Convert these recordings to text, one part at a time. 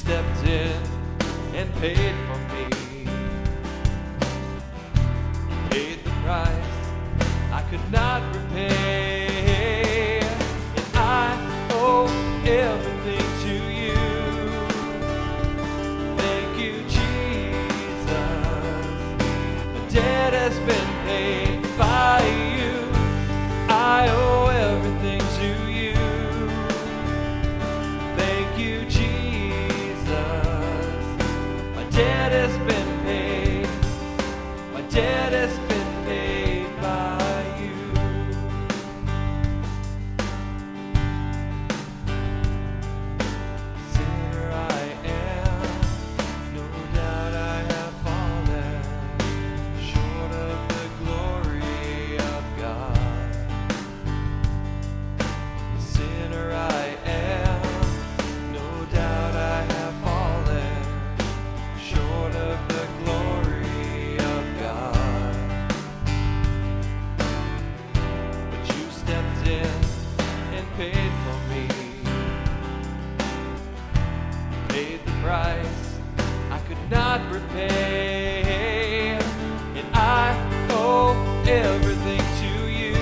stepped in and paid for me. Paid the price I could not repay, and I owe everything to you. Thank you, Jesus. The debt has been paid by you. I owe everything to you. Thank you, Jesus. My debt has been paid. My debt has been paid by you. Sinner I am, no doubt I have fallen short of the glory of God. Sinner I am, no doubt I have fallen short of the glory of God. But you stepped in and paid for me. Paid the price I could not repay, and I owe everything to you.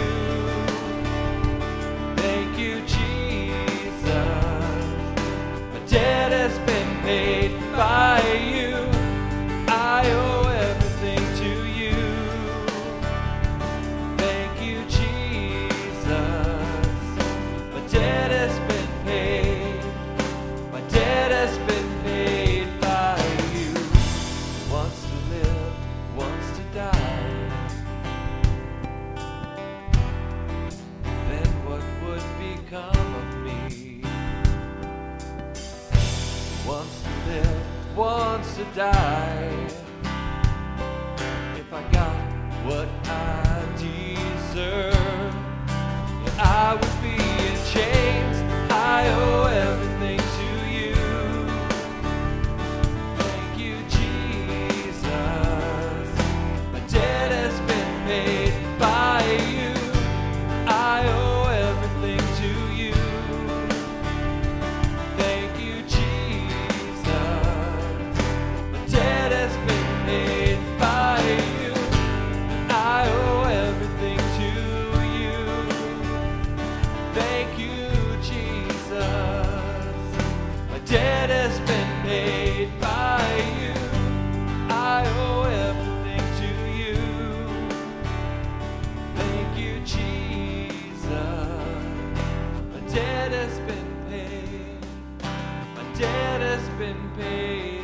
Thank you, Jesus. My debt has been paid by you. I owe everything to you. Thank you, Jesus. My debt has been paid. My debt has been paid by you. Wants to live, wants to die. Then what would become of me? Wants to live, wants to die. If I got what I deserve, then I would be in chains. I owe everything to you. Thank you, Jesus. My debt has been paid by you. I owe everything to you. Thank you, Jesus. My debt has been paid by you. I owe everything to you. Thank you, Jesus. My debt has been paid by you. I owe everything to you. Thank you, Jesus. My debt has been paid. My debt has been paid.